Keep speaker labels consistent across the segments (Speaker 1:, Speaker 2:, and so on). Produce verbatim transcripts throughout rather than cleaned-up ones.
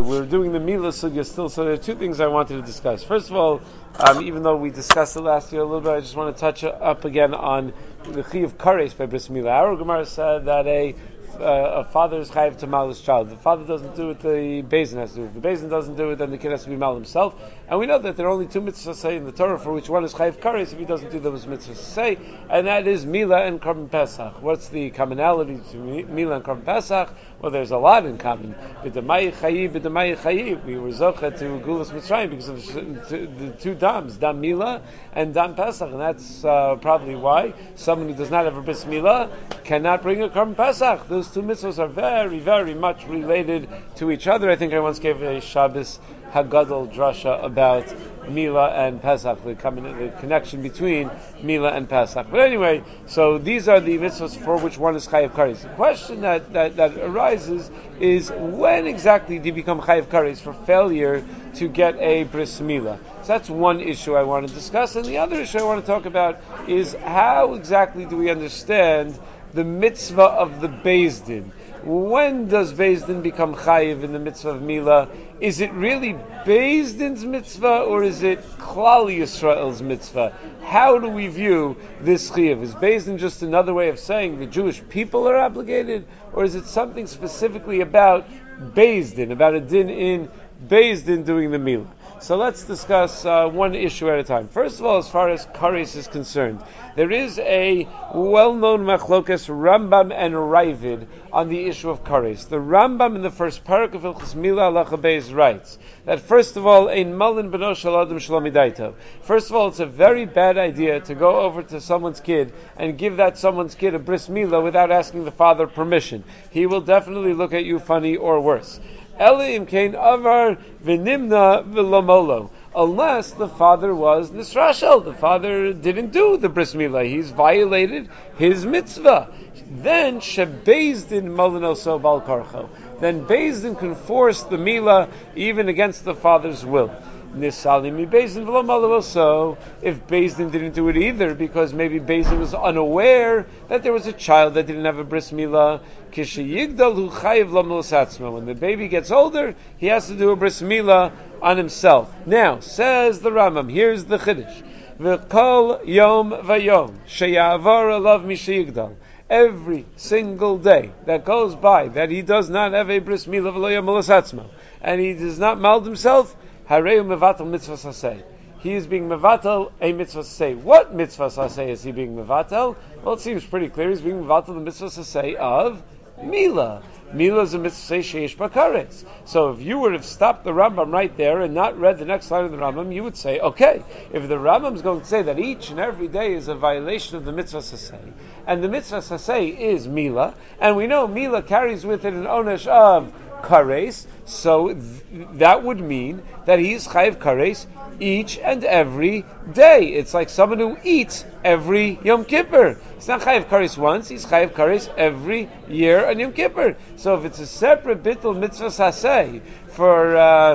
Speaker 1: we're doing the Mila Sugya still, so there are two things I wanted to discuss. First of all, um, even though we discussed it last year a little bit, I just want to touch up again on the Chi of Kares by Bris Mila. Our Gemara said that a Uh, a father is chayiv to mal his child. If the father doesn't do it, the Beis Din has to do it. If the Beis Din doesn't do it, then the kid has to be mal himself. And we know that there are only two mitzvahs say in the Torah, for which one is chayiv kares if he doesn't do those mitzvahs say, and that is Mila and Korban Pesach. What's the commonality between Mila and Korban Pesach? Well, there's a lot in common. B'damai chayiv, b'damai chayiv. We were zocha to Gulas Mitzrayim because of the two dams, Dam Mila and Dam Pesach, and that's uh, probably why someone who does not have a bris Mila cannot bring a Korban Pesach. Those two mitzvahs are very, very much related to each other. I think I once gave a Shabbos Hagadol drasha about Mila and Pesach, the, the connection between Mila and Pesach. But anyway, so these are the mitzvahs for which one is Chayav Kares. The question that, that, that arises is, when exactly do you become Chayav Kares for failure to get a Bris Mila? So that's one issue I want to discuss. And the other issue I want to talk about is, how exactly do we understand the mitzvah of the Beis Din? When does Beis Din become chayiv in the mitzvah of Mila? Is it really Beis Din's mitzvah, or is it Klal Yisrael's mitzvah? How do we view this chayiv? Is Beis Din just another way of saying the Jewish people are obligated, or is it something specifically about Beis Din, about a din in Beis Din doing the Mila? So let's discuss uh, one issue at a time. First of all, as far as Kares is concerned, there is a well-known machlokas Rambam and Ravid on the issue of Kares. The Rambam in the first parak of Hilchos Mila Halacha Beis writes that, first of all, ein malin beno shel adam shelo midaito. First of all, it's a very bad idea to go over to someone's kid and give that someone's kid a bris Mila without asking the father permission. He will definitely look at you funny, or worse. Elim kain avar v'nimna v'lomolo. Unless the father was nisrashel, the father didn't do the bris Mila, he's violated his mitzvah. Then shebeis din malinoso bal karcho. Then Beis Din can force the Mila even against the father's will. Nisalimi Beis Din v'lo malo. So if Beis Din didn't do it either, because maybe Beis Din was unaware that there was a child that didn't have a bris Mila, kishiyigdal hu chayiv lo milasatzma. When the baby gets older, he has to do a bris Mila on himself. Now, says the Rambam, here's the chiddush: v'kol yom vayom sheyavar alav mishiyigdal. Every single day that goes by that he does not have a bris Mila v'lo yom milasatzma, and he does not mald himself, hareu mevatel mitzvah saseh. He is being mevatel a mitzvah saseh. What mitzvah saseh is he being mevatel? Well, it seems pretty clear. He's being mevatel the mitzvah saseh of Mila. Mila is a mitzvah sheish bakaretz. So if you would have stopped the Rambam right there and not read the next line of the Rambam, you would say, okay, if the Rambam is going to say that each and every day is a violation of the mitzvah saseh, and the mitzvah saseh is Mila, and we know Mila carries with it an onesh of kares, so th- that would mean that he is chayiv kares each and every day. It's like someone who eats every Yom Kippur. It's not chayiv kares once, he's chayiv kares every year on Yom Kippur. So if it's a separate bittul mitzvah saseh for uh,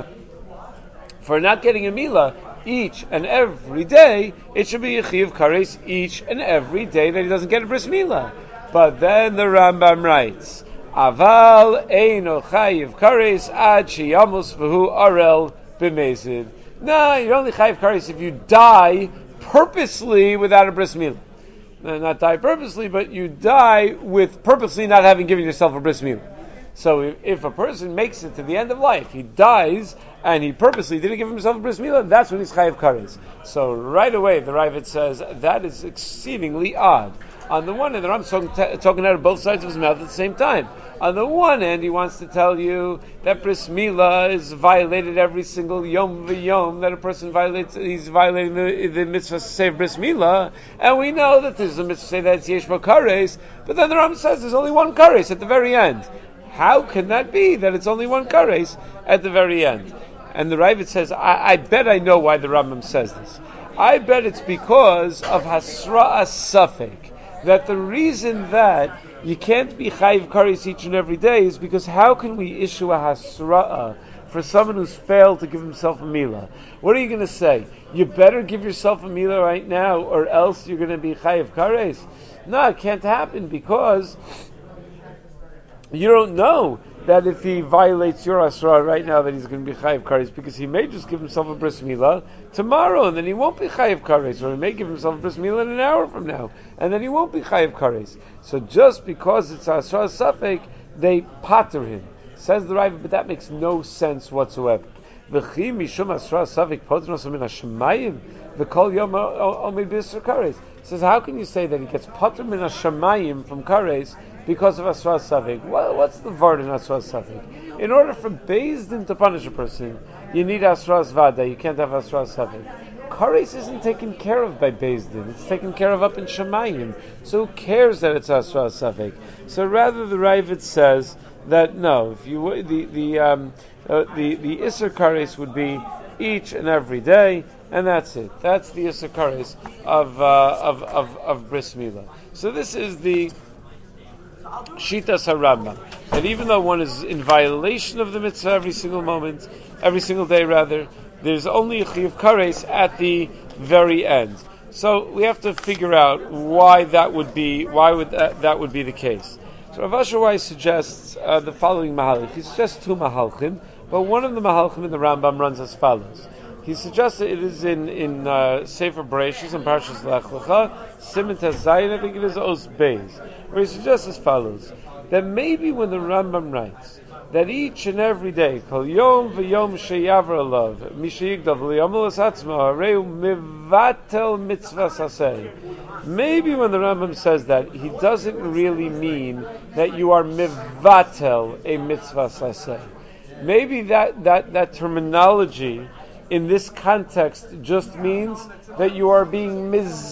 Speaker 1: for not getting a Mila each and every day, it should be a chayiv kares each and every day that he doesn't get a bris Mila. But then the Rambam writes, Aval eino chayiv kares ad sheyamos v'hu arel b'mezid. No, you're only chayiv kares if you die purposely without a bris Mila. No, not die purposely, but you die with purposely not having given yourself a bris Mila. So if, if a person makes it to the end of life, he dies, and he purposely didn't give himself a bris Mila, that's when he's chayiv kares. So right away, the Ravid says, that is exceedingly odd. On the one hand, the Rambam's talking, t- talking out of both sides of his mouth at the same time. On the one hand, he wants to tell you that bris Mila is violated every single yom v'yom, that a person violates, he's violating the, the mitzvah to say bris Mila, and we know that there's a mitzvah to say that it's yesh bo kares, but then the Rambam says there's only one kares at the very end. How can that be, that it's only one kares at the very end? And the Ravid says, I, I bet I know why the Rambam says this. I bet it's because of hasra safek. That the reason that you can't be chayiv kares each and every day is because how can we issue a hasra'ah for someone who's failed to give himself a Mila? What are you going to say? You better give yourself a Mila right now, or else you're going to be chayiv kares? No, it can't happen, because you don't know that if he violates your asra right now, that he's going to be chayiv kares, because he may just give himself a bris milah tomorrow, and then he won't be chayiv kares, or he may give himself a bris milah in an hour from now, and then he won't be chayiv kares. So just because it's asra safek, they pater him. Says the Rav, but that makes no sense whatsoever. V'chi mishum asra safek potros min hashemayim v'kol yom omid b'isra kares. Says, how can you say that he gets pater min hashemayim from kares because of asra safek? Well, what's the word in asra safek? In order for Beis Din to punish a person, you need asra vada. You can't have asra safek. Kares isn't taken care of by Beis Din. It's taken care of up in Shemayim. So who cares that it's asra safek? So rather, the Ravid says that no, if you the the um, uh, the the Isser Kares would be each and every day, and that's it. That's the Isser Kares of, uh, of of of Bris Milah. So this is the Shitas HaRambam, that even though one is in violation of the mitzvah every single moment, every single day rather, there's only a Chiyuv Kares at the very end. So we have to figure out why that would be, why would that, that would be the case. So Rav Asher Weiss suggests uh, the following mahalch. He suggests two mahalchim, but one of the mahalchim in the Rambam runs as follows. He suggests that it is in in uh, Sefer Bereshis and Parshas Lech Lecha, Siman Tes Zayin, I think it is Os Beis, where he suggests as follows: that maybe when the Rambam writes that each and every day, Kol Yom v'Yom Sheyavar Alav, Mishayigdav L'Yom L'Asatzma Hareu Mivatel Mitzvah Sasei. Maybe when the Rambam says that, he doesn't really mean that you are mivatel a mitzvah saseh. Maybe that, that, that terminology in this context just means that you are being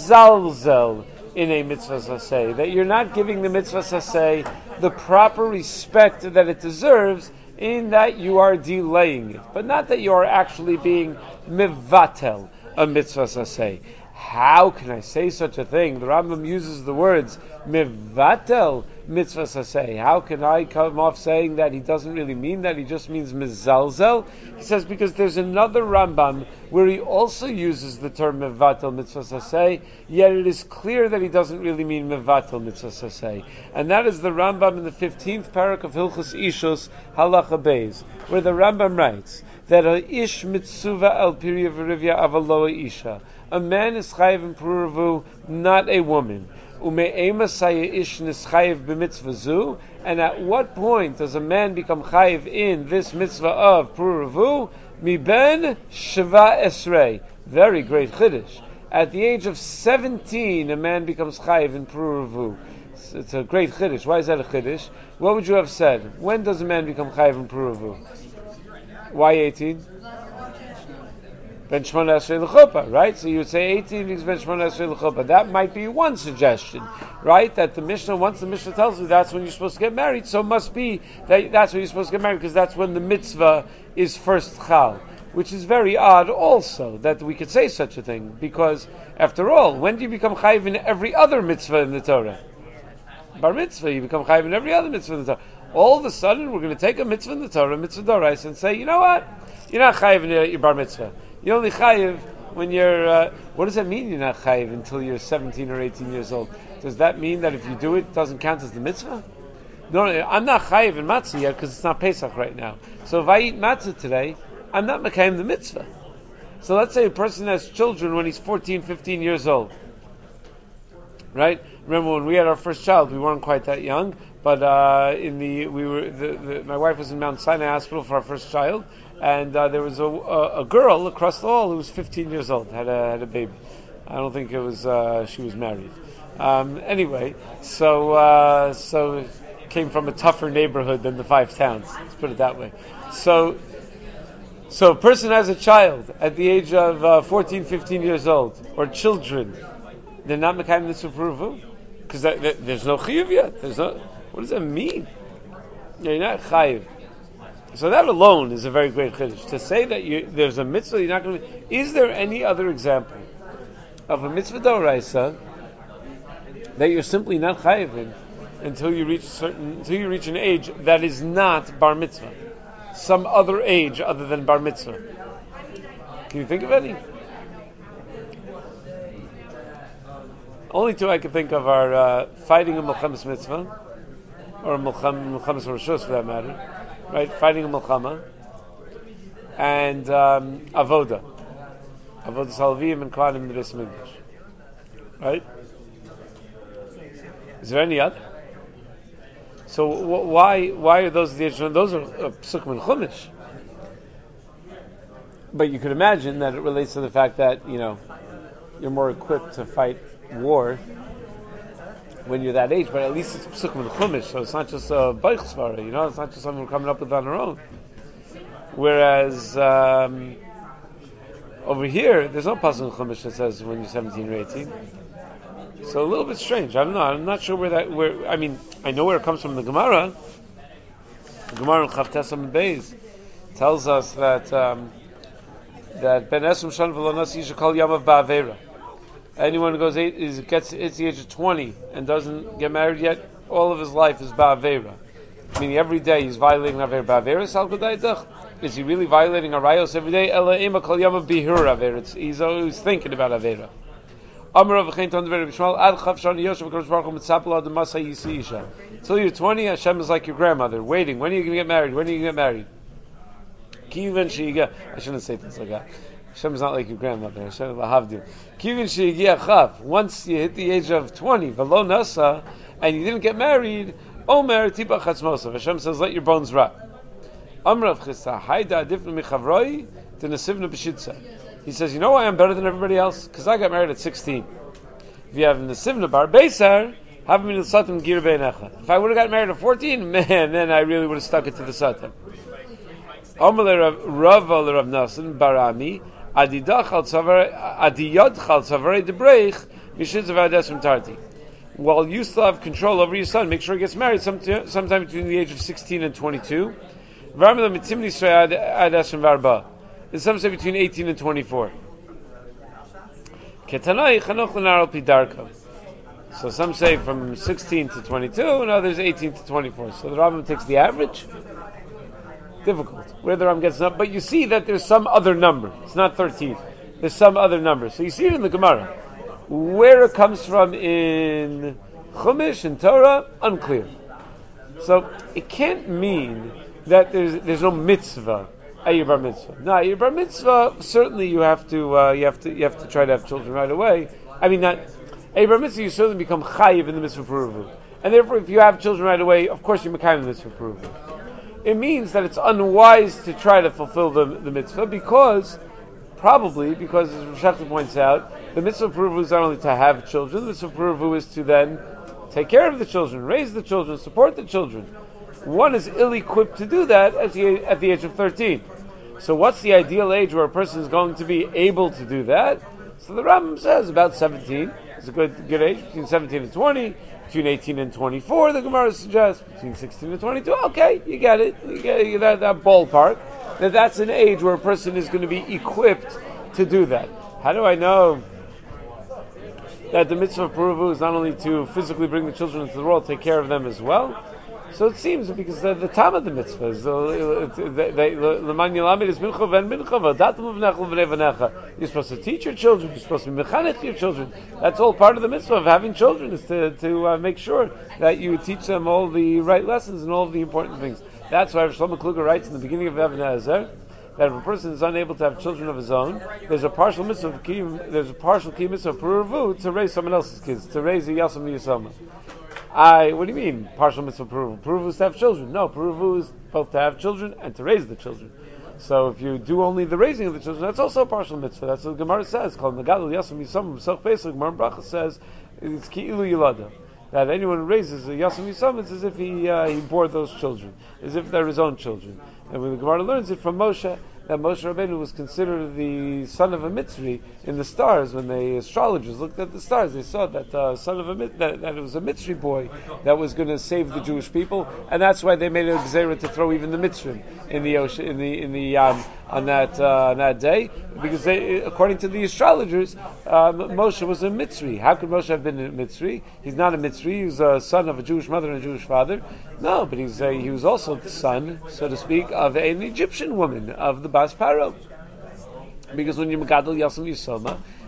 Speaker 1: mizalzel in a mitzvah saseh, that you're not giving the mitzvah saseh the proper respect that it deserves, in that you are delaying it, but not that you are actually being mivatel a mitzvah saseh. How can I say such a thing? The Rambam uses the words mivatel mitzvah saseh. How can I come off saying that he doesn't really mean that? He just means mizalzel. He says because there's another Rambam where he also uses the term mivatel mitzvah saseh, yet it is clear that he doesn't really mean mivatel mitzvah saseh. And that is the Rambam in the fifteenth parak of Hilchos Ishus Halacha Beis, where the Rambam writes that a ish mitzuva al pirya v'rivya avaloa isha. A man is chayiv in pruruvu, not a woman. Ume'ema saya ish nischayiv b'mitzvah zu. And at what point does a man become chayiv in this mitzvah of pruruvu? Mi ben sheva esrei. Very great chiddush. At the age of seventeen, a man becomes chayiv in pruruvu. It's, it's a great chiddush. Why is that a chiddush? What would you have said? When does a man become chayiv in pruruvu? Why eighteen? Ben Shmona Esrei L'chuppah, right? So you would say eighteen because Ben Shmona Esrei L'chuppah. That might be one suggestion, right? That the Mishnah, once the Mishnah tells you that's when you're supposed to get married, so it must be that that's when you're supposed to get married, because that's when the mitzvah is first chal. Which is very odd also, that we could say such a thing, because after all, when do you become chayiv in every other mitzvah in the Torah? Bar mitzvah, you become chayiv in every other mitzvah in the Torah. All of a sudden, we're going to take a mitzvah in the Torah, mitzvah dorais, and say, you know what? You're not chayiv in your, your bar mitzvah. You're only chayiv when you're, uh, what does that mean you're not chayiv until you're seventeen or eighteen years old? Does that mean that if you do it, it doesn't count as the mitzvah? No, no, I'm not chayiv in matzah yet because it's not Pesach right now. So if I eat matzah today, I'm not mekayim the mitzvah. So let's say a person has children when he's fourteen, fifteen years old. Right? Remember when we had our first child, we weren't quite that young, but uh, in the we were the, the, my wife was in Mount Sinai Hospital for our first child, and uh, there was a, a, a girl across the hall who was fifteen years old, had a had a baby. I don't think it was uh, she was married. Um, anyway, so uh, so came from a tougher neighborhood than the five towns. Let's put it that way. So. So a person has a child at the age of uh, fourteen, fifteen years old, or children, they're not mekayim this pruruvu? Because there's no chiyuv yet. There's no, what does that mean? You're not chayiv. So that alone is a very great chiddush. To say that you, there's a mitzvah you're not going to... Is there any other example of a mitzvah d'oraisa that you're simply not chayiv in until you reach certain, until you reach an age that is not bar mitzvah? Some other age other than bar mitzvah. Can you think of any? Only two I can think of are uh, fighting a Milchemes mitzvah, or a Milchemes Rishus for that matter, right? Fighting a milchama, and um, avoda, avoda salvim and kohanim in the Beis Mikdash, right? Is there any other? So wh- why why are those the those are uh, psukim and chumash? But you could imagine that it relates to the fact that you know you're more equipped to fight war when you're that age. But at least it's psukim and chumash, so it's not just a baich svara. You know, it's not just something we're coming up with on our own. Whereas um, over here, there's no pasuk in chumash that says when you're seventeen or eighteen. So a little bit strange. I don't know. I'm not sure where that. Where I mean, I know where it comes from. The Gemara, the Gemara in Chav Tesam Beis tells us that um, that Ben Esrim Shan V'Lonas Yisha Kol Yamav Ba'Avera. Anyone who goes eight is gets it's the age of twenty and doesn't get married yet, all of his life is Ba'Avera. Meaning every day he's violating Avera. Ba'Avera Sal Kodaydach. Is he really violating a rayos every day? Ela Ema Kol Yamav Bihur Avera. He's always thinking about Avera. Until you're twenty, Hashem is like your grandmother, waiting. When are you going to get married? When are you going to get married? I shouldn't say things like that. Hashem is not like your grandmother. Hashem once you hit the age of twenty, and you didn't get married, Omer Tiba Chatzmosov. Hashem says, let your bones rot. He says, you know why I'm better than everybody else? Because I got married at sixteen. If you have Nesivna Bar Beisar, have me in the Satan Gir Beinecha. If I would have got married at fourteen, man, then I really would have stuck it to the Satan. Omer Rav Rav Nasan Barami Adidach Al Tzavar Adiyad Chal Tzavar Debreich Mishitz Vadesim Tarti. While you still have control over your son, make sure he gets married sometime, sometime between the age of sixteen and twenty-two. Varmila Mitzimni Srei Adesim Varba. And some say between eighteen and twenty-four. Ketanai Chanoch L'Nar Pidarka. So some say from sixteen to twenty-two, and others eighteen to twenty-four. So the Rambam takes the average. Difficult. Where the Rambam gets up, but you see that there's some other number. It's not thirteen. There's some other number. So you see it in the Gemara. Where it comes from in Chumash and Torah, unclear. So it can't mean that there's there's no mitzvah at your bar mitzvah. No, your bar mitzvah, certainly you have to uh, you have to you have to try to have children right away. I mean, not at your bar mitzvah, you certainly become chayiv in the mitzvah peruvu, and therefore, if you have children right away, of course you're mekayim in the mitzvah peruvu. It means that it's unwise to try to fulfill the the mitzvah because probably because as Rashachta points out, the mitzvah peruvu is not only to have children, the mitzvah peruvu is to then take care of the children, raise the children, support the children. One is ill-equipped to do that at the at the age of thirteen. So what's the ideal age where a person is going to be able to do that? So the Rambam says about seventeen. It's a good good age, between seventeen and twenty, between eighteen and twenty-four, the Gemara suggests, between sixteen and twenty-two. Okay, you get it. You get that, that ballpark. That that's an age where a person is going to be equipped to do that. How do I know that the mitzvah of Peruvu is not only to physically bring the children into the world, take care of them as well? So it seems because the, the time of the mitzvah is l'man yilamed is mincha ven mincha v'datim v'necha. You're supposed to teach your children. You're supposed to be mechanech your children. That's all part of the mitzvah of having children, is to to uh, make sure that you teach them all the right lessons and all of the important things. That's why Shlomo Kluger writes in the beginning of Even HaEzer that if a person is unable to have children of his own, there's a partial mitzvah of kiyum, there's a partial kiyum mitzvah of peruvu to raise someone else's kids, to raise a yasam yisama. I, what do you mean, partial mitzvah peruvu? Peruvu is to have children. No, peruvu is both to have children and to raise the children. So if you do only the raising of the children, that's also a partial mitzvah. That's what the Gemara says. Called Nagadol Yasam Yisam Pesach Pesach. Gemara Bracha says it's Ki'ilu Yilada. That anyone who raises a Yasam Yisam, it's as if he uh, he bore those children, as if they're his own children. And when the Gemara learns it from Moshe, that Moshe Rabbeinu was considered the son of a Mitzri in the stars. When the astrologers looked at the stars, they saw that uh, son of a that, that it was a Mitzri boy that was going to save the Jewish people, and that's why they made a gzera to throw even the Mitzrim in the ocean in the in the um, on that uh, on that day, because they, according to the astrologers, um, Moshe was a Mitzri. How could Moshe have been a Mitzri? He's not a Mitzri. He was a son of a Jewish mother and a Jewish father. No, but he's a, he was also the son, so to speak, of an Egyptian woman, of the Bas Paro. Because when you Megadol Yasam Yisoma,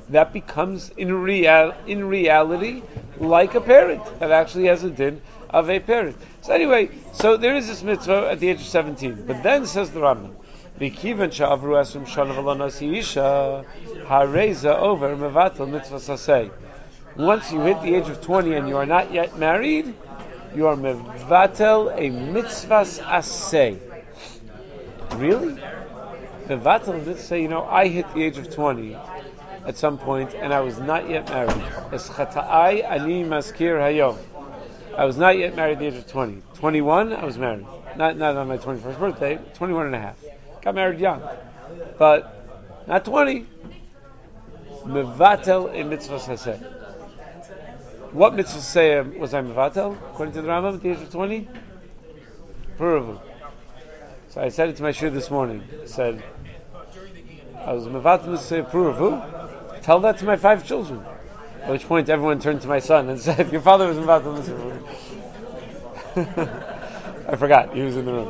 Speaker 1: that becomes in real in reality like a parent that actually has a din of a parent. So anyway, so there is this mitzvah at the age of seventeen. But then says the Rambam, V'kivan sha'avru esrim shana v'lo nasi isha hareza over mevatel mitzvah saseh. Once you hit the age of twenty and you are not yet married, you are mevatel a mitzvahs aseh. Really? Mevatel mitzvah, you know, I hit the age of twenty at some point and I was not yet married. Es chata'ai ani maskir hayom. I was not yet married at the age of twenty. twenty-one, I was married. Not not on my twenty-first birthday, twenty-one and a half. Got married young. But not twenty. Mevatel a mitzvah saseh. What mitzvah saseh was I mevatel? According to the Rambam at the age of twenty? Puravu. So I said it to my shir this morning. I said, I was mevatel mitzvah puravu. Tell that to my five children. At which point everyone turned to my son and said, your father was mevatel mitzvah puravu. I forgot, he was in the room.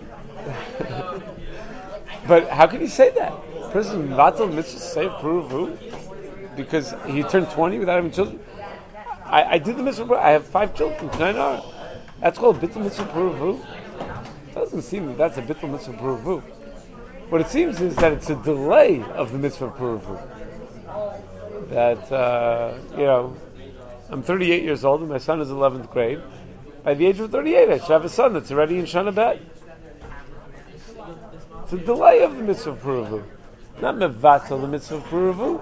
Speaker 1: But how can you say that? A person mevatel mitzvah say puravu because he turned twenty without having children? I, I did the mitzvah. I have five children. Can I know? That's called bittul mitzvah puravu. Doesn't seem that that's a bittul mitzvah puravu. What it seems is that it's a delay of the mitzvah puravu. That uh, you know, I'm thirty-eight years old and my son is eleventh grade. By the age of thirty-eight, I should have a son that's already in Shana Bet. It's a delay of the mitzvah puravu, not mevatel the mitzvah puravu.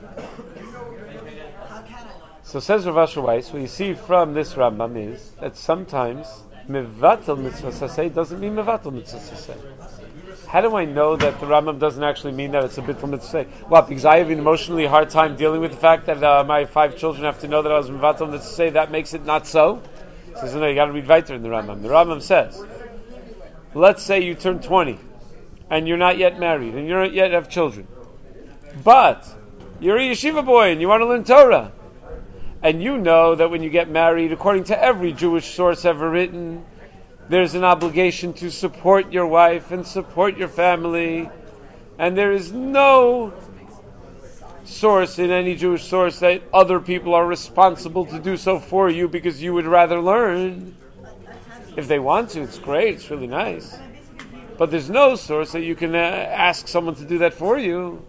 Speaker 1: So says Rav Asher Weiss, what you see from this Rambam is that sometimes mevatel mitzvah saseh doesn't mean mevatel mitzvah saseh. How do I know that the Rambam doesn't actually mean that it's a bittul mitzvah? Well, because I have an emotionally hard time dealing with the fact that uh, my five children have to know that I was mevatel mitzvah. That makes it not so. He says, no, you got to read weiter in the Rambam. The Rambam says, let's say you turn twenty and you're not yet married and you don't yet have children, but you're a yeshiva boy and you want to learn Torah. And you know that when you get married, according to every Jewish source ever written, there's an obligation to support your wife and support your family. And there is no source in any Jewish source that other people are responsible to do so for you because you would rather learn. If they want to, it's great, it's really nice. But there's no source that you can uh, ask someone to do that for you.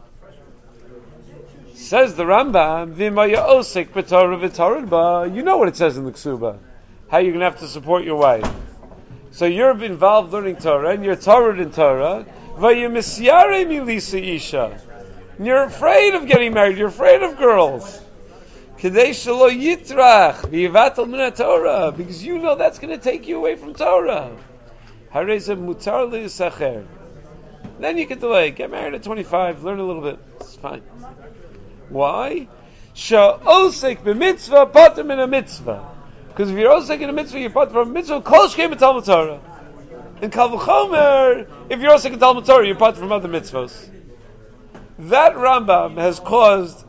Speaker 1: Says the Rambam, V'imaya osek b'Torah v'Torah ba. You know what it says in the Ksuba. How you're going to have to support your wife. So you're involved learning Torah, and you're Torah in Torah. V'yimisyare milisa isha. And you're afraid of getting married. You're afraid of girls. K'dei shelo yitrach v'yivatel min Torah. Because you know that's going to take you away from Torah. Hareza mutar li'yisacher. Then you can delay. Get married at twenty-five. Learn a little bit. It's fine. Why? Sha'osek b'mitzvah pater min a mitzvah. Because if you're osek in a mitzvah, you're pater from a mitzvah. Kol shkei b'Talmud Torah. In Kal v'chomer, if you're osek in Talmud Torah, you're pater from other mitzvahs. That Rambam has caused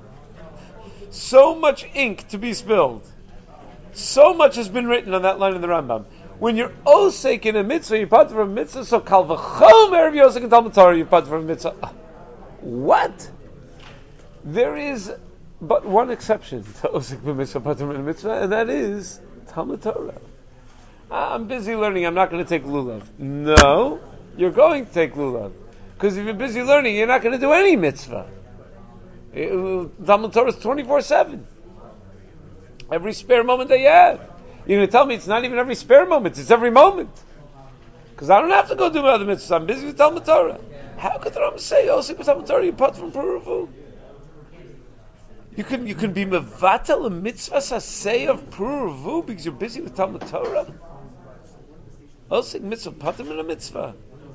Speaker 1: so much ink to be spilled. So much has been written on that line in the Rambam. When you're osek in a mitzvah, you're pater from a mitzvah. So Kal v'chomer, if you're osek in Talmud Torah, you're pater from a mitzvah. What? There is but one exception to osek b'mitzvah pater min mitzvah, and that is Talmud Torah. I'm busy learning, I'm not going to take lulav. No, you're going to take lulav. Because if you're busy learning, you're not going to do any mitzvah. Talmud Torah is twenty-four seven. Every spare moment that you have. You're going to tell me it's not even every spare moment, it's every moment. Because I don't have to go do my other mitzvahs, I'm busy with Talmud Torah. How could the Rambam say, osek b'Talmud Talmud Torah, you part from puravu? You can you can be mevatel a mitzvah saseh of puravu because you're busy with Talmud Torah. Osik mitzvah pater min a mitzvah.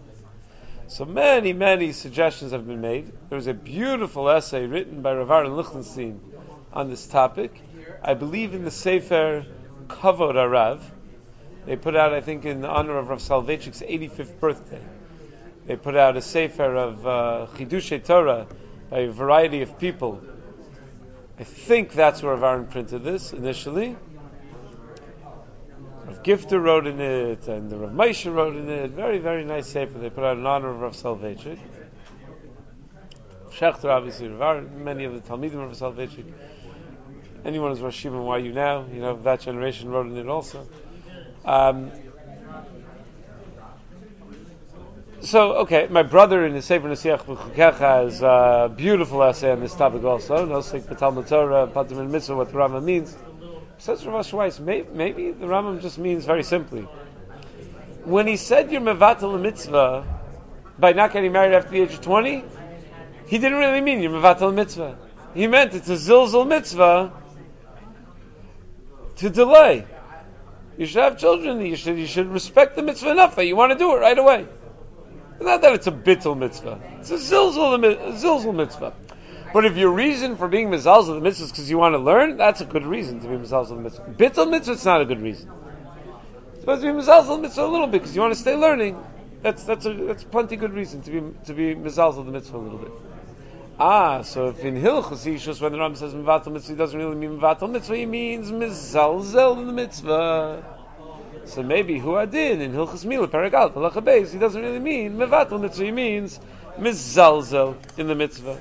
Speaker 1: So many many suggestions have been made. There was a beautiful essay written by Rav Aaron Lichtenstein on this topic. I believe in the Sefer Kavod Arav. They put out, I think, in honor of Rav Soloveitchik's eighty-fifth birthday. They put out a Sefer of uh, Chidushei Torah by a variety of people. I think that's where Rav Aaron printed this initially. Rav Gifter wrote in it, and the Rav Moshe wrote in it. Very, very nice sefer. They put out in honor of Rav Soloveitchik. Schechter, obviously, Rav Aaron, many of the Talmidim of Soloveitchik. Anyone who's Rosh Yeshiva, why you now? You know, that generation wrote in it also. Um, so, okay, my brother in his Sefer Nesiach B'Chukecha has a beautiful essay on this topic also. No, Sik B'Talmud Torah, Patim and Mitzvah, what the Rambam means. Says Rav Asher, maybe, maybe the Rambam just means very simply. When he said you're mevatel a mitzvah by not getting married after the age of twenty, he didn't really mean you're mevatel a mitzvah. He meant it's a zilzal mitzvah to delay. You should have children. You should you should respect the mitzvah enough that you want to do it right away. Not that it's a bittul mitzvah. It's a zilzal, a zilzal mitzvah. But if your reason for being mizalzel the mitzvah is because you want to learn, that's a good reason to be mizalzel the mitzvah. Bittul mitzvah, it's not a good reason. It's supposed to be mizalzel the mitzvah a little bit because you want to stay learning. That's that's a that's plenty good reason to be to be mizalzel the mitzvah a little bit. Ah, so if in Hilchos Yishus when the Rambam says mevatel mitzvah, he doesn't really mean mevatel mitzvah. He means mizalzel the mitzvah. So maybe huadin in Hilchos Mila Paragal Halacha Beis, he doesn't really mean mevatel mitzvah. He means mizalzel in the mitzvah.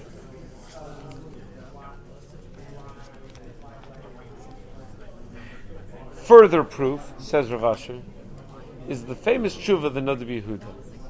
Speaker 1: Further proof, says Rav Asher, is the famous tshuva of the Noda B'Yehuda.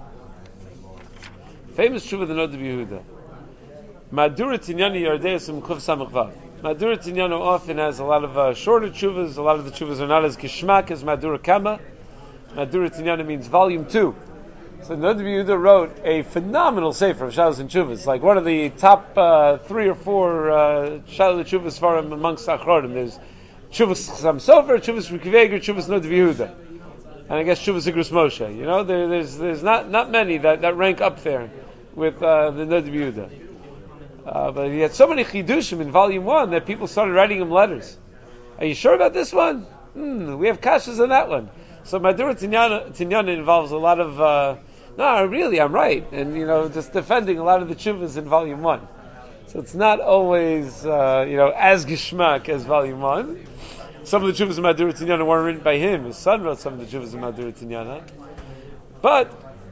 Speaker 1: Famous tshuva of the Noda B'Yehuda. Madura Tinyani Yardeisum Kuv Samach Vav. Madura Tinyano often has a lot of uh, shorter tshuvas. A lot of the tshuvas are not as gishmak as Madura Kama. Madura Tinyana means volume two. So Noda B'Yehuda wrote a phenomenal sefer of shalos and tshuvas, like one of the top uh, three or four uh, shalos and tshuvas for him amongst Achronim. There's Chuvas Chasam Sofer, Chuvas Rikveger, Chuvas Noda B'Yehuda, and I guess Chuvas Igros Moshe. You know, there, there's there's not, not many that, that rank up there with uh, the Noda B'Yehuda. Uh, but he had so many chidushim in volume one that people started writing him letters. Are you sure about this one? Hmm, we have kashas on that one. So Madura Tinyana involves a lot of uh, no, really, I'm right, and you know, just defending a lot of the chuvas in volume one. So it's not always uh, you know as gishmak as volume one. Some of the chuvas of Madura Tinyana weren't written by him. His son wrote some of the chuvas of Madura Tinyana. But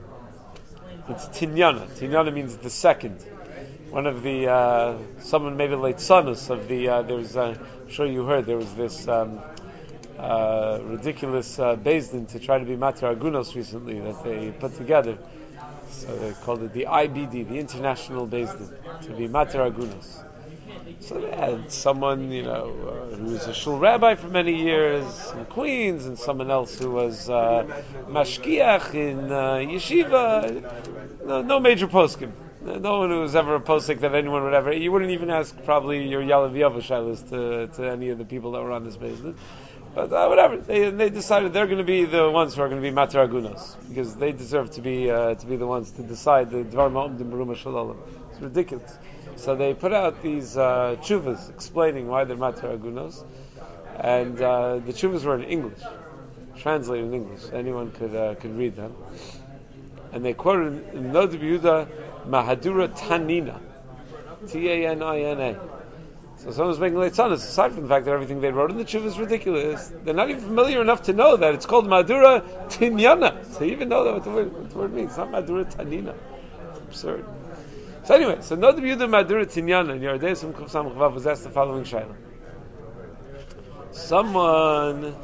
Speaker 1: it's Tinyana. Tinyana means the second. One of the, uh, someone made a late sonus of the, uh, there was, uh, I'm sure you heard, there was this um, uh, ridiculous uh, Beis Din to try to be Mater Agunos recently that they put together. So they called it the I B D, the International Beis Din, to be Mater Agunos. So they had someone, you know, uh, who was a shul rabbi for many years in Queens, and someone else who was uh, mashkiach in uh, yeshiva. No, no major poskim. No one who was ever a posik that anyone would ever. You wouldn't even ask probably your Yalav Yavashailas to to any of the people that were on this basement. But uh, whatever, they they decided they're going to be the ones who are going to be Mater Agunos because they deserve to be uh, to be the ones to decide the Dvar Ma'omdim Beruma Shalom. It's ridiculous. So they put out these uh, tshuvas explaining why they're Mater Agunos, and uh, the tshuvas were in English, translated in English. Anyone could uh, could read them, and they quoted in Noda B'Yehuda Mahadura Tanina, T A N I N A. So someone's making late sonas. Aside from the fact that everything they wrote in the tshuva is ridiculous, they're not even familiar enough to know that it's called Madura Tinyana. So you even know that what the word, what the word means. It's not Madura Tanina. It's absurd. So anyway, so Noda B'Yehuda Madura Tinyana in Yardei Sum Kuf Samach Vav was asked the following shayla. Someone,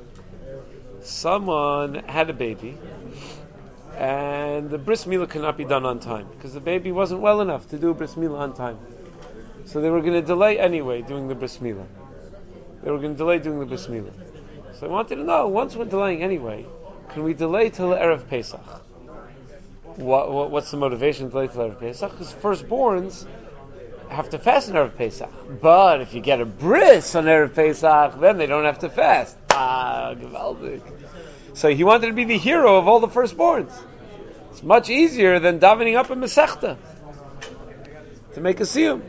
Speaker 1: someone had a baby, and the bris milah could not be done on time because the baby wasn't well enough to do bris milah on time. So they were going to delay anyway doing the bris milah. They were going to delay doing the bris milah. So I wanted to know, once we're delaying anyway, can we delay till Erev Pesach? What, what, what's the motivation to delay till Erev Pesach? Because firstborns have to fast on Erev Pesach. But if you get a bris on Erev Pesach, then they don't have to fast. Ah, gewaldig. So he wanted to be the hero of all the firstborns. It's much easier than davening up a Masechta to make a siyum.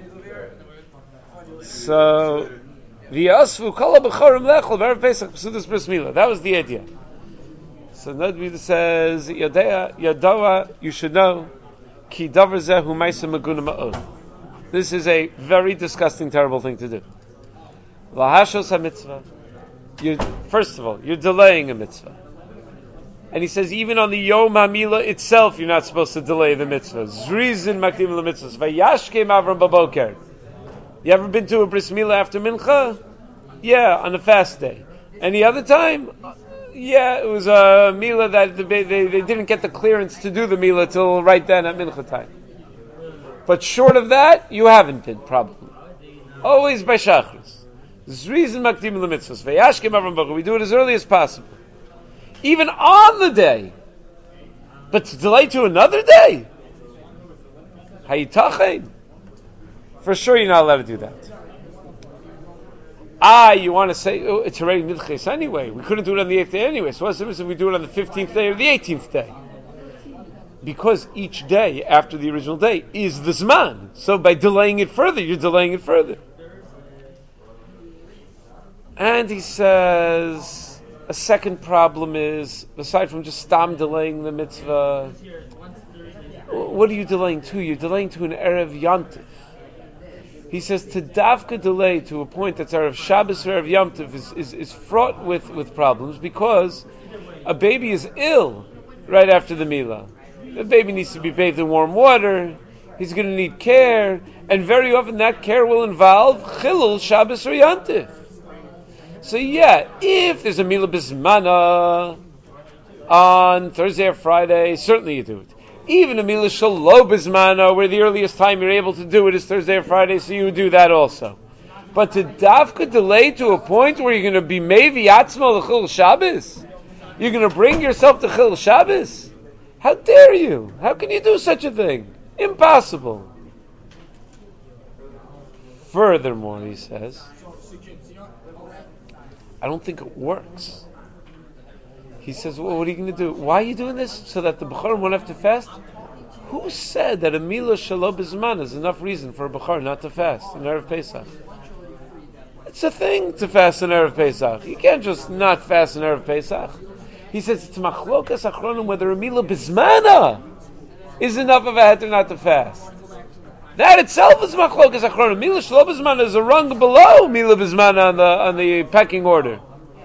Speaker 1: So, v'yasvu kol ha'bechorim lechol v'erev Pesach b'sudas bris milah. That was the idea. So Noda B'Yehuda says, Yadea, Yadoa, you should know, ki davar zeh hu ma'aseh meguna ma'od. This is a very disgusting, terrible thing to do. Lahashos ha-mitzvah. You, first of all, you're delaying a mitzvah. And he says, even on the Yom HaMilah itself, you're not supposed to delay the mitzvah. Zrizin makdim l'mitzvahs. Vayashkem Avram baboker. You ever been to a bris milah after mincha? Yeah, on a fast day. Any other time? Yeah, it was a milah that the, they, they didn't get the clearance to do the milah till right then at mincha time. But short of that, you haven't been, probably. Always by shachris. Zrizin makdim l'mitzvahs. Vayashkem Avram baboker. We do it as early as possible. Even on the day. But to delay to another day? Hayitachein? For sure you're not allowed to do that. Ah, you want to say, oh, it's already midches anyway. We couldn't do it on the eighth day anyway. So what's the difference if we do it on the fifteenth day or the eighteenth day? Because each day after the original day is the Zman. So by delaying it further, you're delaying it further. And he says... A second problem is, aside from just stam delaying the mitzvah, what are you delaying to? You're delaying to an Erev Yantif. He says to davka delay to a point that's Erev Shabbos or Erev Yantif is, is, is fraught with, with problems because a baby is ill right after the milah. The baby needs to be bathed in warm water, he's going to need care, and very often that care will involve chilul Shabbos or Yantif. So yeah, if there's a milah bismana on Thursday or Friday, certainly you do it. Even a milah shelo bismana, where the earliest time you're able to do it is Thursday or Friday, so you do that also. But to davka delay to a point where you're going to be mevi atzma l'chil Shabbos, you're going to bring yourself to chil Shabbos. How dare you? How can you do such a thing? Impossible. Furthermore, he says, I don't think it works. He says, well, what are you going to do? Why are you doing this? So that the Bechor won't have to fast? Who said that a milah shelo b'zman is enough reason for a Bechor not to fast in Erev Pesach? It's a thing to fast in Erev Pesach. You can't just not fast in Erev Pesach. He says, it's machlokas achronim whether a milah b'zmana is enough of a heter not to fast. That itself is machlokas achronim. Milah shelo b'zmana is a rung below milah b'zmana on the on the pecking order.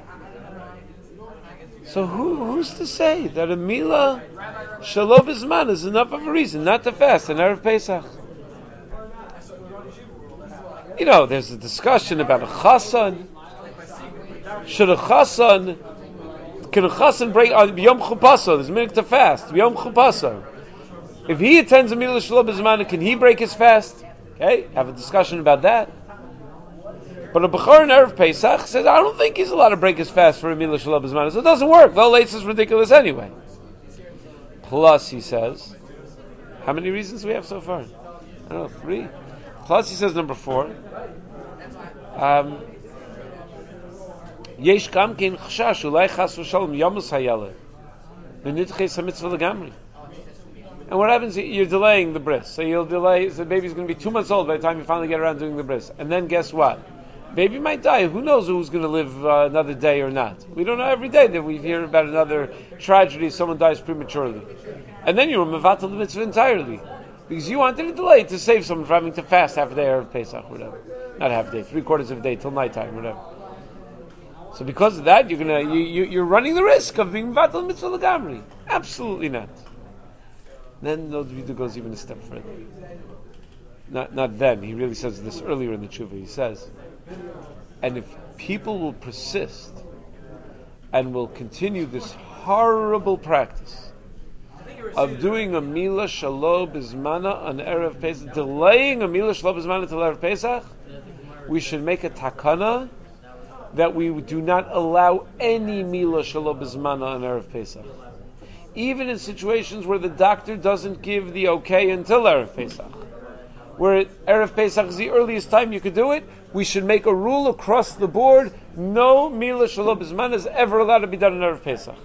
Speaker 1: So who who's to say that a milah shelo b'zmana is enough of a reason not to fast in Erev Pesach? You know, there's a discussion about a chasan. Should a chasan can a chasan break on Yom Chupasa? There's a minute to fast. Yom Chupasa. If he attends a milah shelo b'zmana, can he break his fast? Okay, have a discussion about that. But a Bechor in Erev Pesach says, I don't think he's allowed to break his fast for a milah shelo b'zmana, so it doesn't work. The late is ridiculous anyway. Plus, he says, how many reasons do we have so far? I don't know, three. Plus, he says number four. Um, Yesh kam kein chashash ulai chas v'shalom yamus hayaleh v'nidches hamitzvah legamri. And what happens? You're delaying the bris. So you'll delay, so the baby's going to be two months old by the time you finally get around doing the bris. And then guess what? Baby might die. Who knows who's going to live uh, another day or not? We don't know every day that we hear about another tragedy, someone dies prematurely. And then you're mevatel the mitzvah entirely. Because you wanted to delay to save someone from having to fast half a day or Pesach, whatever. Not half a day, three quarters of a day till nighttime, whatever. So because of that, you're gonna you, you, you're running the risk of being mevatel mitzvah legamri. Absolutely not. Then the Vidya goes even a step further. Not not then. He really says this earlier in the tshuva. He says, and if people will persist and will continue this horrible practice of doing a milah shelo b'zmana on Erev Pesach, delaying a milah shelo b'zmana until Erev Pesach, we should make a takana that we do not allow any milah shelo b'zmana on Erev Pesach. Even in situations where the doctor doesn't give the okay until Erev Pesach. Where Erev Pesach is the earliest time you could do it, we should make a rule across the board, no milah shelo b'zmana is ever allowed to be done in Erev Pesach.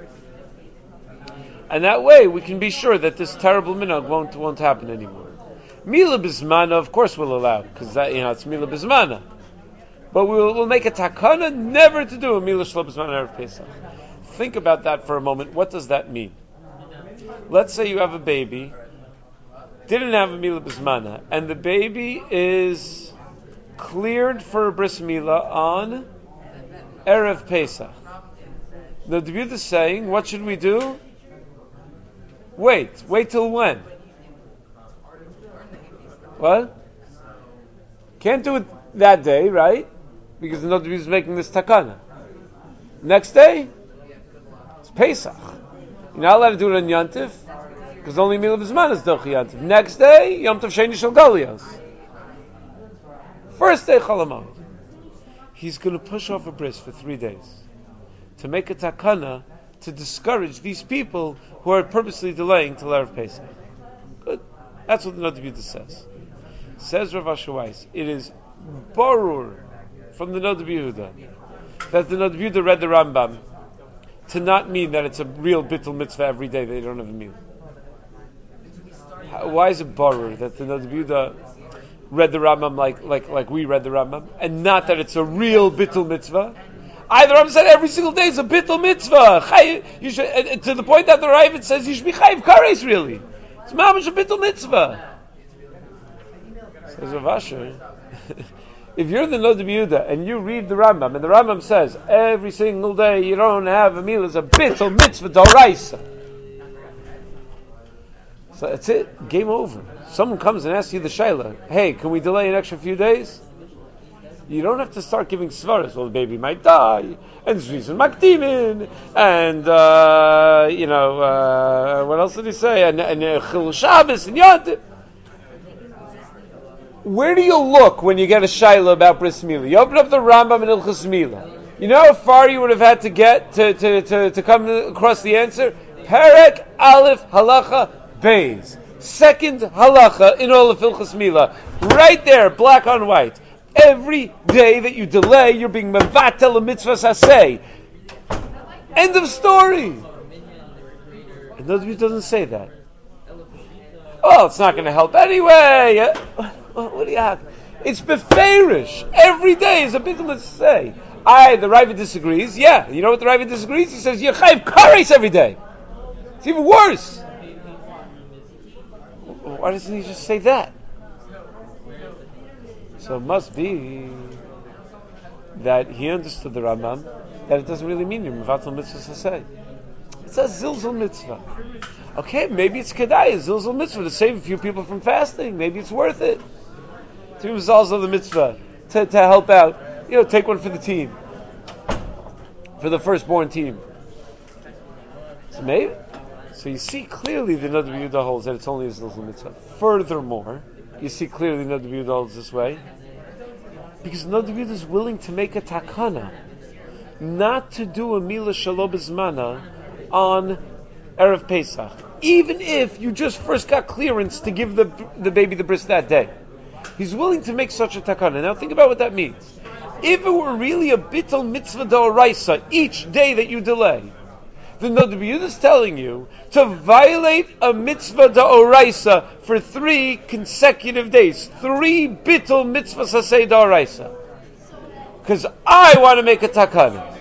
Speaker 1: And that way we can be sure that this terrible minhag won't won't happen anymore. Milah b'zmana, of course, we'll allow, because that, you know, it's milah b'zmana. But we'll, we'll make a takana never to do a milah shelo b'zmana in Erev Pesach. Think about that for a moment. What does that mean? Let's say you have a baby, didn't have a milah b'zmana, and the baby is cleared for a bris milah on Erev Pesach. The Nod Yehuda is saying, what should we do? Wait. Wait till when? What? Can't do it that day, right? Because the Nod Yehuda is making this takana. Next day, it's Pesach. You're not allowed to do it on Yantif, because only Milah B'Zman is Dochi Yantif. Next day, Yom Tov Sheni Shel Golios. First day, Chalamah. He's going to push off a bris for three days to make a takana to discourage these people who are purposely delaying till Erev Pesach. Good. That's what the Nod Yehuda says. Says Rav Asher Weiss, it is barur from the Nod Yehuda that the Nod Yehuda read the Rambam to not mean that it's a real bittul mitzvah every day that you don't have a meal. How, why is it barur that the Nod Yehuda read the Rambam like, like, like we read the Rambam, and not that it's a real bittul mitzvah? Either Rambam said every single day is a bittul mitzvah. Chay, you should, uh, to the point that the Ravid says you should be chayiv kares, really. It's mamash a bittul mitzvah. Says Rav Asher, if you're the Nod Yehuda and you read the Rambam, and the Rambam says every single day you don't have a meal is a bittul mitzvah d'oraisa, so that's it. Game over. Someone comes and asks you the shayla, hey, can we delay an extra few days? You don't have to start giving svaras. Well, the baby might die, and Zrizan Makdimin, and uh, you know uh, what else did he say? And and uh, Chil Shabbos and Yontif. Where do you look when you get a shayla about bris milah? You open up the Rambam and Ilchus Milah. You know how far you would have had to get to to to, to come across the answer? Perek Aleph Halacha Beis. Second halacha in all of Ilchus Milah. Right there, black on white. Every day that you delay, you're being mevatel a mitzvah saseh. End of story. And Nod Yehuda doesn't say that. Oh, it's not going to help anyway. What do you have? It's beferish. Every day is a bit of say. I, the Ravid disagrees. Yeah, you know what the Ravid disagrees? He says you're chayiv kares every day. It's even worse. Why doesn't he just say that? So it must be that he understood the Rambam that it doesn't really mean you're mevatel mitzvah to say. It's a zilzul mitzvah. Okay, maybe it's kedai, a zilzul mitzvah to save a few people from fasting. Maybe it's worth it to be zilzul the mitzvah to, to help out. You know, take one for the team, for the firstborn team. So maybe. So you see clearly the Nod Yehuda holds that it's only a zilzul mitzvah. Furthermore, you see clearly Nod Yehuda holds this way because Nod Yehuda is willing to make a takana, not to do a milah shelo b'zmana on Erev Pesach, even if you just first got clearance to give the the baby the bris that day. He's willing to make such a takana. Now think about what that means. If it were really a bittul mitzvah d'oraisa each day that you delay, the Nod Yehuda is telling you to violate a mitzvah d'oraisa for three consecutive days. Three bittul mitzvah saseh d'oraisa. Because I want to make a takana.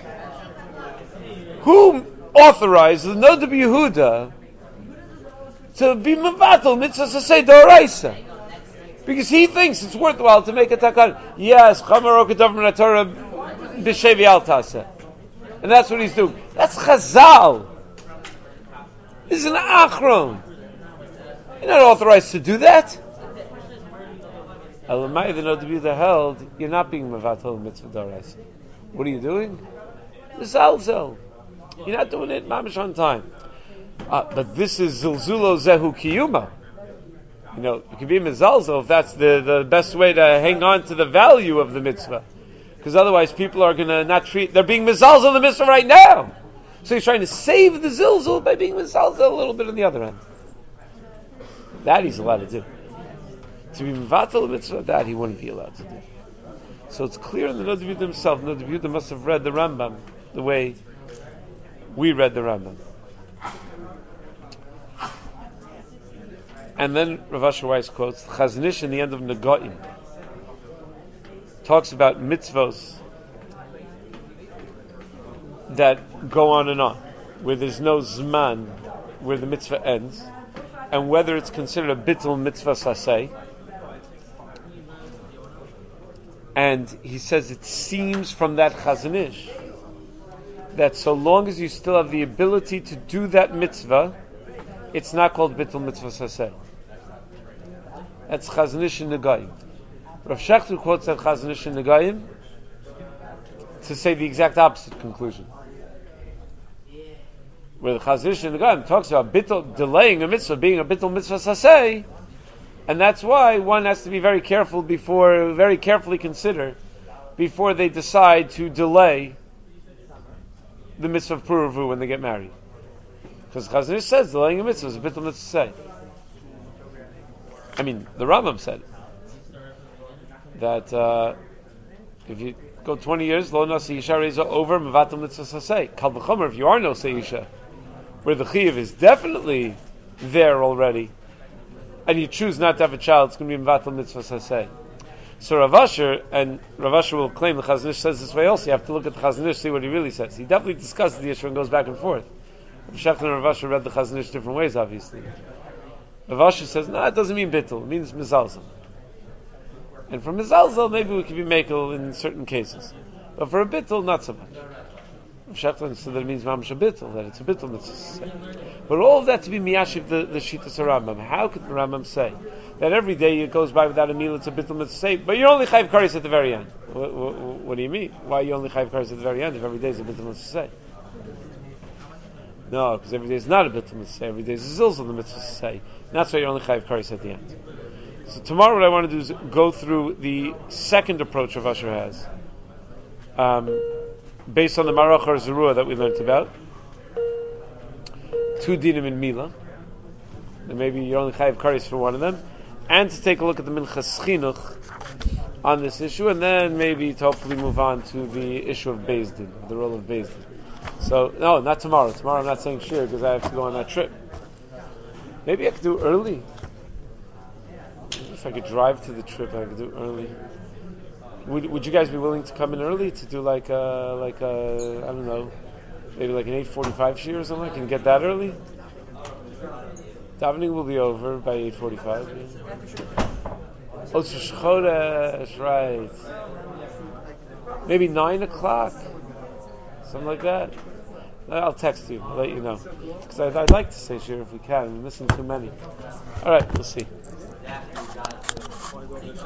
Speaker 1: Who authorized the Nod Yehuda to be mevatel mitzvah saseh d'oraisa? Because he thinks it's worthwhile to make a takana. Yes, chamar okadav min Torah b'shevi al taseh. And that's what he's doing. That's Chazal. This is an Achron. You're not authorized to do that. Elamai, the Nod Yehuda held, you're not being mevatel mitzvah d'oraisa. What are you doing? Zalzel. You're not doing it mamish on time. Uh, but this is zilzulo zehu kiyuma. You know, it can be mezalzel if that's the, the best way to hang on to the value of the mitzvah. Because otherwise people are going to not treat, they're being mezalzel in the mitzvah right now. So he's trying to save the zilzul by being mezalzel a little bit on the other end. That he's allowed to do. To be mevatel the mitzvah, that he wouldn't be allowed to do. So it's clear in the Nod Yehuda himself, Nod Yehuda must have read the Rambam the way we read the Rambam. And then Rav Asher Weiss quotes Chazon Ish in the end of Negoim. Talks about mitzvos that go on and on, where there's no zman, where the mitzvah ends, and whether it's considered a bittul mitzvah saseh. And he says it seems from that Chazon Ish that so long as you still have the ability to do that mitzvah, it's not called Bittul Mitzvah Saseh. That's Chazon Ish Negayim. Rav Shechter quotes that Chazon Ish Negayim to say the exact opposite conclusion. Where the Chazon Ish Negayim talks about bittul, delaying a mitzvah being a Bittul Mitzvah Saseh, and that's why one has to be very careful before, very carefully consider before they decide to delay the mitzvah of Puruvu when they get married. Because Chazon Ish says delaying a mitzvah is a Bittul Mitzvah. I mean, the Rambam said that uh, if you go twenty years, lo nasi yisha reza over mevatel mitzvah saseh. Kal v'chomer, if you are no yisha, where the chiyuv is definitely there already, and you choose not to have a child, it's going to be mevatel mitzvah saseh. So Rav Asher, and Rav Asher will claim the Chazon Ish says this way also. You have to look at the Chazon Ish, see what he really says. He definitely discusses the issue and goes back and forth. Rav Shechter and Rav Asher read the Chazon Ish different ways, obviously. Rav Asher says, no, it doesn't mean bittul, it means mizalzel. And for mizalzel, maybe we can be mekel in certain cases. But for a bittul, not so much. Rav Shechter said that it means mamash a bittul, that it's a bittul mitzvah. But all of that to be miyashiv the, the Shittas Rambam. How could the Rambam say that every day it goes by without a meal, it's a bittul mitzvah, but you're only chayv kares at the very end? What, what, what do you mean? Why are you only chayv kares at the very end if every day is a bittul mitzvah? No, because every day is not a bittul mitzvah. Every day is a zilzal the mitzvah say. That's why you're only chayv kares at the end. So tomorrow, what I want to do is go through the second approach Rav Asher has, um, based on the Marach or Zerua that we learned about. Two dinim in Mila, and maybe you're only chayv kares for one of them, and to take a look at the Minchas Chinuch on this issue, and then maybe to hopefully move on to the issue of Beis Din, the role of Beis Din. So, no, not tomorrow. Tomorrow I'm not saying shir because I have to go on that trip. Maybe I could do early. If I could drive to the trip, I could do early. Would Would you guys be willing to come in early to do like a, like a, I don't know, maybe like an eight forty-five shir or something? Can you get that early? Davening will be over by eight forty-five. Yeah. Oh, it's Rosh Chodesh, right. Maybe nine o'clock. Something like that. I'll text you. I'll let you know. Because I'd, I'd like to say shir if we can. We're missing too many. All right, we'll see.